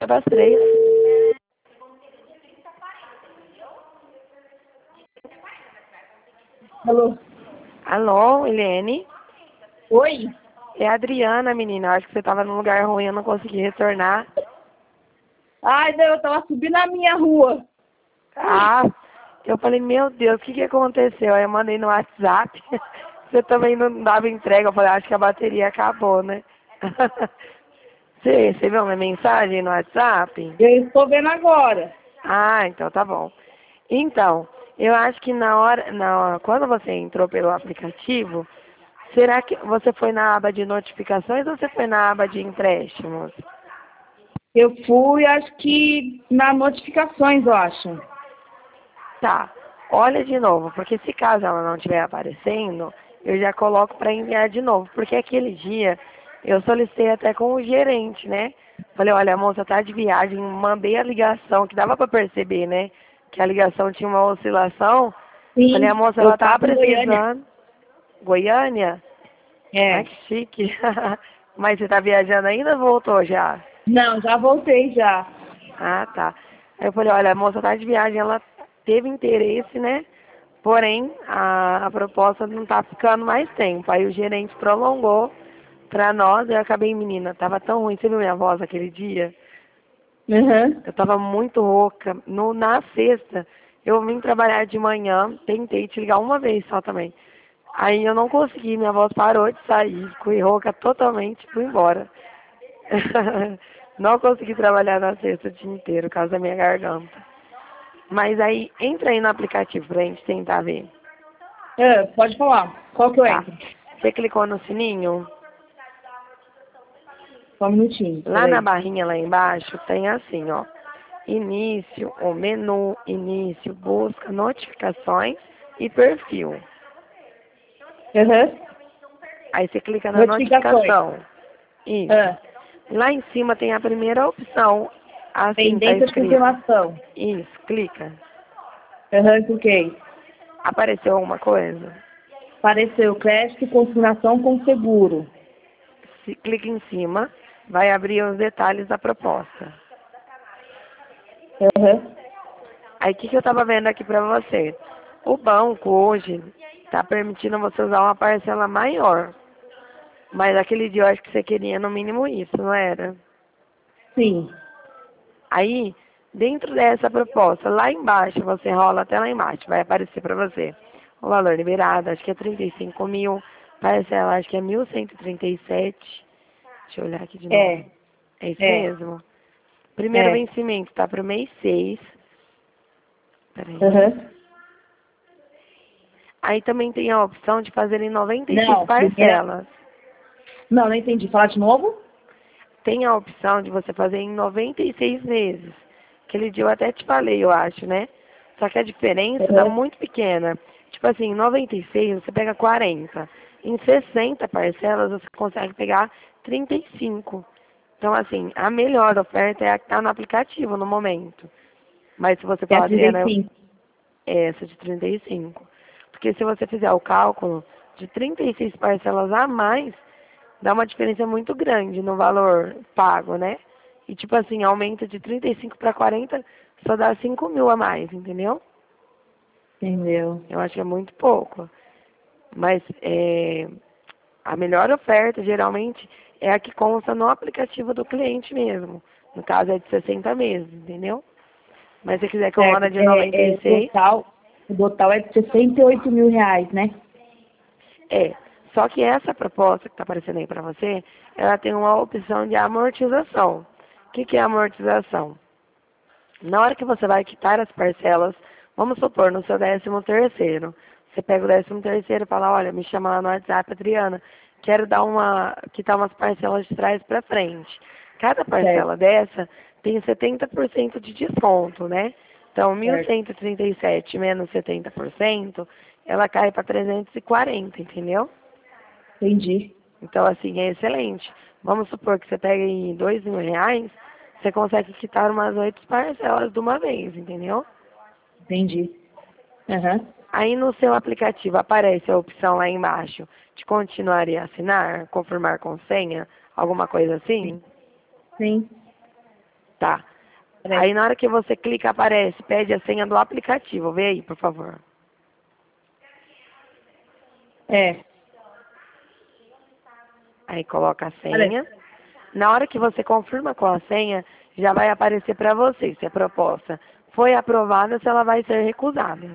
Das 3. Alô? Alô, Helene? Oi? É a Adriana, menina. Acho que você tava num lugar ruim, eu não consegui retornar. Ai, não, eu tava subindo a minha rua. Ah, eu falei, meu Deus, o que aconteceu? Aí eu mandei no WhatsApp. Você também não dava entrega. Eu falei, acho que a bateria acabou, né? Você recebeu minha mensagem no WhatsApp? Eu estou vendo agora. Ah, então tá bom. Então, eu acho que quando você entrou pelo aplicativo, será que você foi na aba de notificações ou você foi na aba de empréstimos? Eu fui, acho que nas notificações, eu acho. Tá, olha de novo, porque se caso ela não estiver aparecendo, eu já coloco para enviar de novo, porque aquele dia eu solicitei até com o gerente, né? Falei, olha, a moça tá de viagem, mandei a ligação, que dava para perceber, né? Que a ligação tinha uma oscilação. Falei, a Sim, moça, eu ela tá tava em Goiânia. precisando. Goiânia? Ai, É. que chique. Mas você tá viajando ainda ou voltou já? Não, já voltei já. Ah, tá. Aí eu falei, olha, a moça tá de viagem, ela teve interesse, né? Porém, a proposta não tá ficando mais tempo. Aí o gerente prolongou pra nós, eu acabei, menina, tava tão ruim. Você viu minha voz aquele dia? Uhum. Eu tava muito rouca. Na sexta, eu vim trabalhar de manhã, tentei te ligar uma vez só também. Aí eu não consegui, minha voz parou de sair, fui rouca totalmente, fui embora. Não consegui trabalhar na sexta o dia inteiro, por causa da minha garganta. Mas aí, entra aí no aplicativo pra gente tentar ver. É, pode falar. Qual que eu Tá. entro? Você clicou no sininho? Só um minutinho, Lá na peraí. barrinha lá embaixo tem assim, ó. Início, o menu, início, busca, notificações e perfil. Uhum. Aí você clica na Notificações. notificação. Isso. Ah, Lá em cima tem a primeira opção. Assim, tá pendência de escrito. confirmação. Isso, clica. Aham, cliquei. Apareceu alguma coisa? Apareceu crédito, confirmação com seguro. Se clica em cima, vai abrir os detalhes da proposta. Aham. Aí o que eu estava vendo aqui para você? O banco hoje está permitindo você usar uma parcela maior. Mas aquele dia eu acho que você queria no mínimo isso, não era? Sim. Aí, dentro dessa proposta, lá embaixo, você rola até lá embaixo, vai aparecer para você o valor liberado, acho que é 35 mil, parcela acho que é 1.137. Deixa eu olhar aqui de novo. É. É isso É. mesmo? Primeiro É. vencimento está para o mês 6. Peraí. Aham. Aí também tem a opção de fazer em 96 Não, primeira. parcelas. Não entendi. Falar de novo? Tem a opção de você fazer em 96 meses. Aquele dia eu até te falei, eu acho, né? Só que a diferença dá Aham. muito pequena. Tipo assim, em 96 você pega 40. Em 60 parcelas você consegue pegar 35. Então, assim, a melhor oferta é a que está no aplicativo no momento. Mas se você É a falar, Adriana, 35. é essa de 35. Porque se você fizer o cálculo de 36 parcelas a mais, dá uma diferença muito grande no valor pago, né? E tipo assim, aumenta de 35 para 40, só dá 5 mil a mais, entendeu? Entendeu? Eu acho que é muito pouco. Mas a melhor oferta, geralmente, é a que consta no aplicativo do cliente mesmo. No caso, é de 60 meses, entendeu? Mas se você quiser que eu Certo. mande de 96, O total é de 68 mil reais, né? é. Só que essa proposta que está aparecendo aí para você, ela tem uma opção de amortização. O que é amortização? Na hora que você vai quitar as parcelas, vamos supor, no seu 13º, você pega o 13º e fala, olha, me chama lá no WhatsApp, Adriana, quero quitar umas parcelas de trás para frente. Cada Certo, parcela dessa tem 70% de desconto, né? Então, certo. 1.137 menos 70%, ela cai para 340, entendeu? Entendi. Então, assim, é excelente. Vamos supor que você pega aí 2 mil reais, você consegue quitar umas 8 parcelas de uma vez, entendeu? Entendi. Aham. Aí no seu aplicativo aparece a opção lá embaixo de continuar e assinar, confirmar com senha, alguma coisa Sim. assim. Sim. Tá. Peraí. Aí na hora que você clica, aparece, pede a senha do aplicativo. Vê aí, por favor. É. Aí coloca a Peraí. senha. Na hora que você confirma com a senha, já vai aparecer para você se a proposta foi aprovada, se ela vai ser recusada.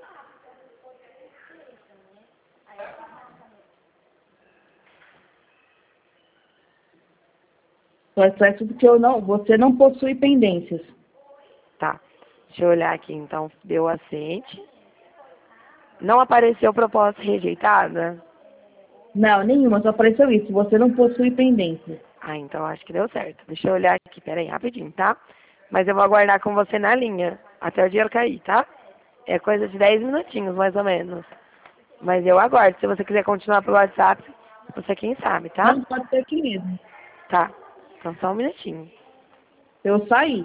Só é tudo que você não possui pendências. Tá. Deixa eu olhar aqui, então. Deu aceite. Não apareceu proposta rejeitada? Não, nenhuma, só apareceu isso. Você não possui pendências. Ah, então acho que deu certo. Deixa eu olhar aqui, peraí, rapidinho, tá? Mas eu vou aguardar com você na linha, até o dinheiro cair, tá? É coisa de 10 minutinhos, mais ou menos. Mas eu aguardo. Se você quiser continuar pelo WhatsApp, você quem sabe, tá? Não pode ser aqui mesmo. Tá. Então só um minutinho. Eu saí.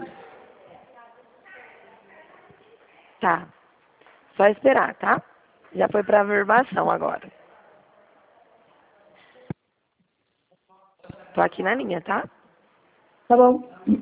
Tá. Só esperar, tá? Já foi pra averbação agora. Tô aqui na linha, tá? Tá bom.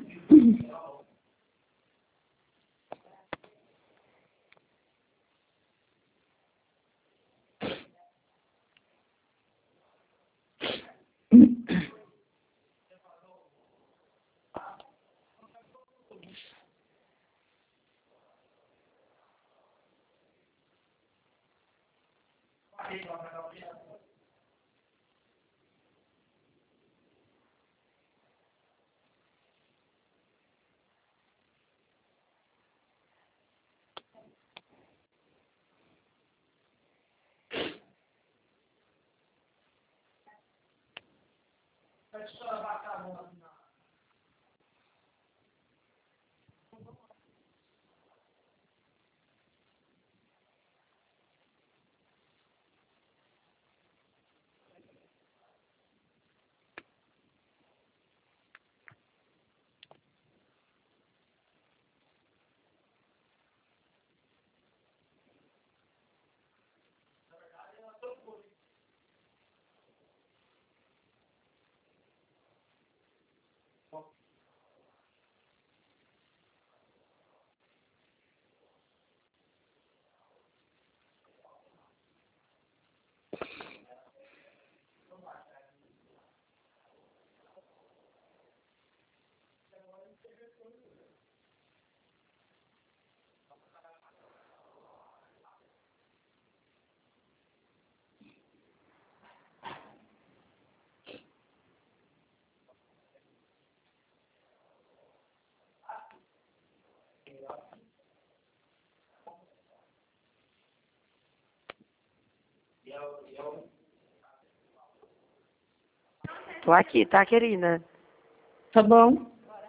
Tô aqui, tá, querida? Tá bom.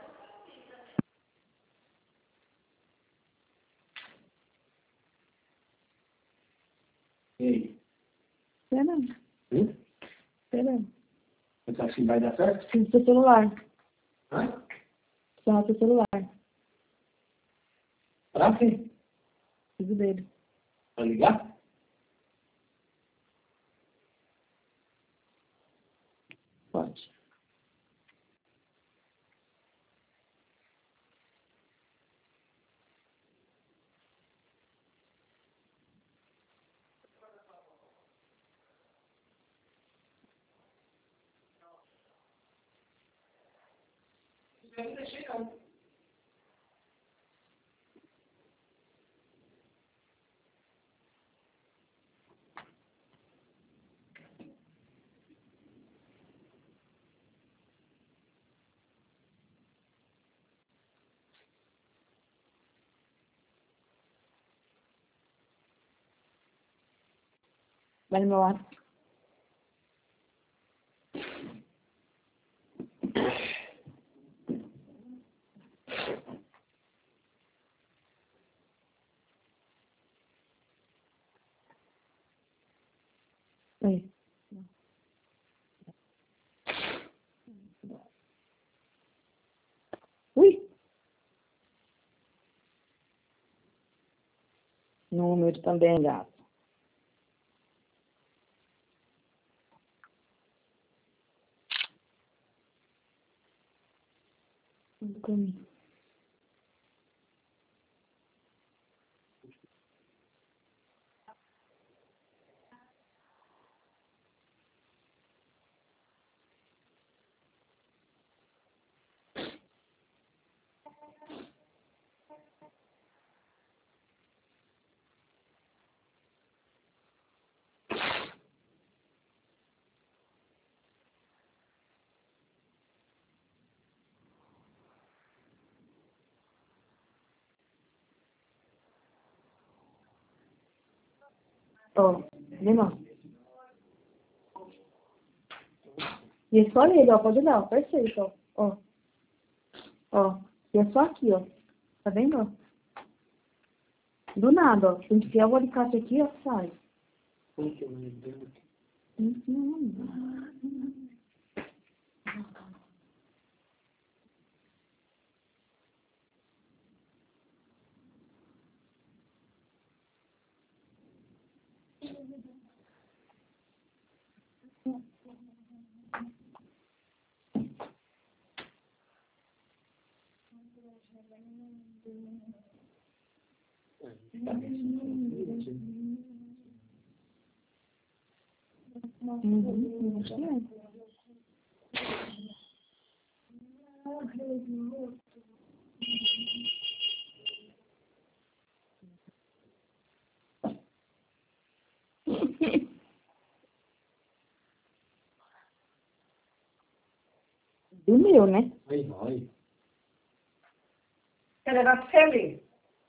E aí? Espera. Espera. Você acha que vai dar certo? Preciso do seu celular. Hã? Preciso do seu celular. Pra quê? Preciso dele. Pra ligar? Pode. Eu não deixei não. Vai no meu lado. Aí. Ui. Número também, gato. Tudo comigo. Ó, vem lá. E é só ele, ó, pode olhar, ó, perfeito, ó. Ó. Ó. E é só aqui, ó. Tá vendo, ó? Do nada, ó. Se a gente enfiar o alicate aqui, ó, sai. Acho que é. Do meu, né? Oi, oi. Quer levar pra você ver?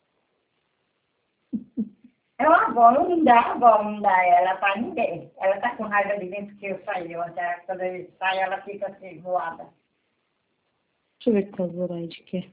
É uma avó, não dá a avó, não dá ela pra ninguém. Ela tá com raiva de mim porque eu saí ontem. Quando eu saio, ela fica assim, voada. Deixa eu ver o que a Zoraide quer.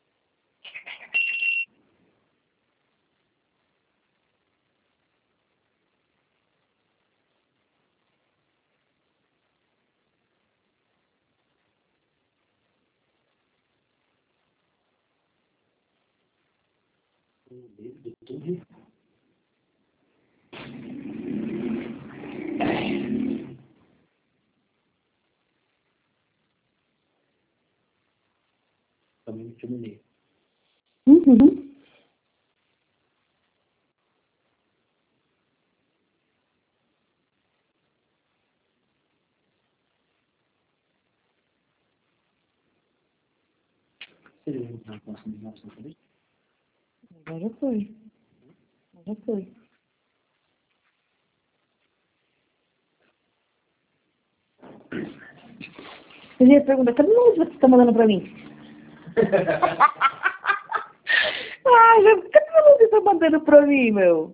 Também terminei. Uhum. Você viu na próxima nossa também? Agora foi. Agora foi. Eu ia perguntar, cadê o número que você tá mandando pra mim? Ai, meu, cadê o número que você tá mandando pra mim, meu?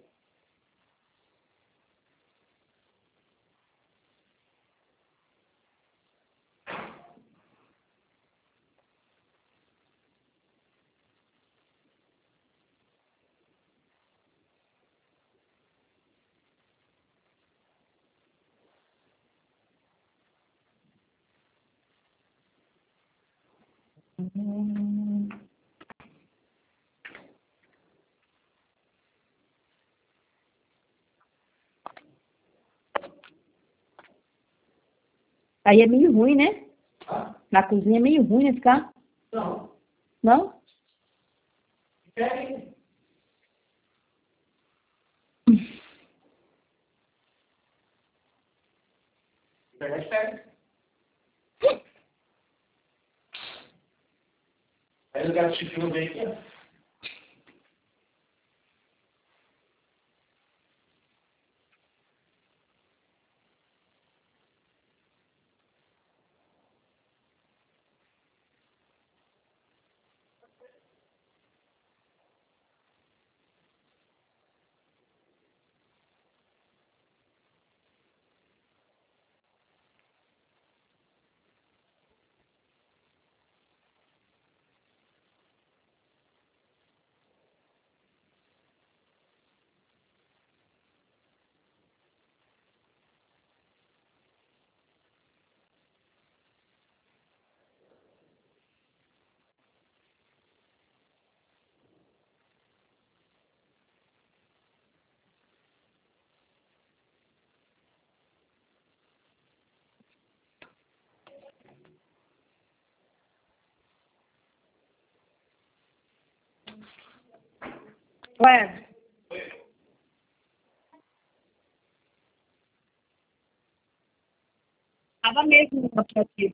Aí é meio ruim, né? Na cozinha é meio ruim, né, ficar? Não. Não? Pega. Pega. Aí o gato chifrinho vem aqui, ó. Ué, tava mesmo no aplicativo.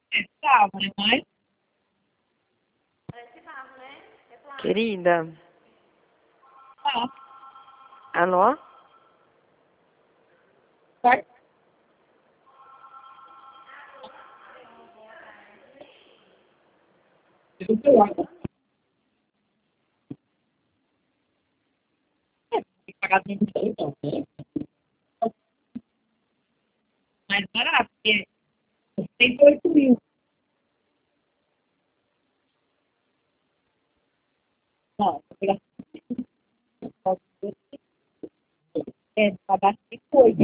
Tava, né, mãe? Querida, Ah, alô? vai. Eu tô lá. Tem que pagar dentro do então, né? Mais barato, porque tem 8 mil. Não, vou pegar pagar 8.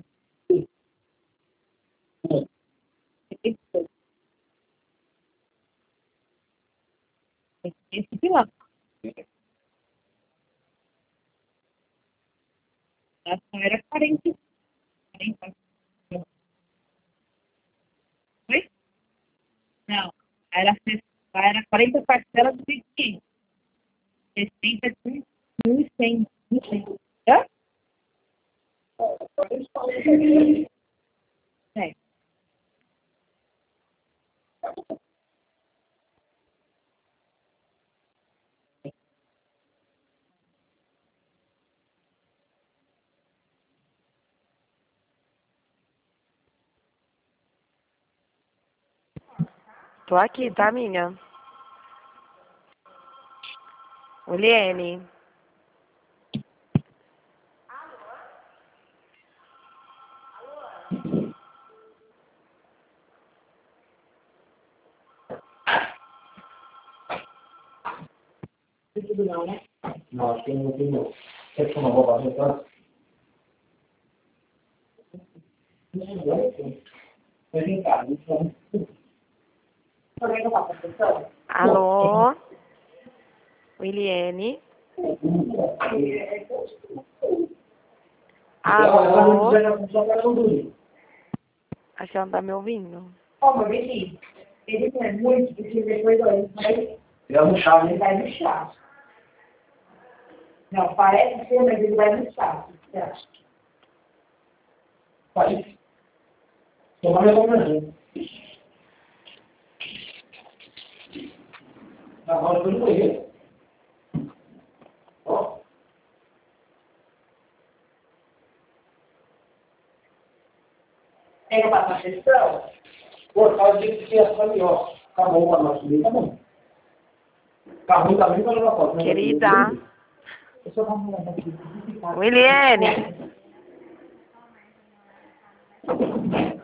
Esse de lá. Essa era 40. 40. Foi? Não. Era 40 parcelas do 500. 60 de 1.100. 1.100. Hã? É. Tô aqui, tá, minha? Oliene. Não, acho que não tem não. Quer que eu não vou fazer, tá? Mas vem cá, então. Alô? Williene? Alô? Acho que ela não tá me ouvindo. Ó, mas ele não é muito, porque depois ó, Ele é no chá, né? ele vai no chá. Não, parece ser, mas ele vai no chá. O que você acha? Faz. Toma minha comandante. Agora eu tô no banheiro. Ó. Pega pra sessão. Pô, faz isso que é ali, ó. Tá bom pra nós subir, tá bom. Tá ruim também pra jogar foto, né? Querida. Eu só vou mandar aqui. Williene.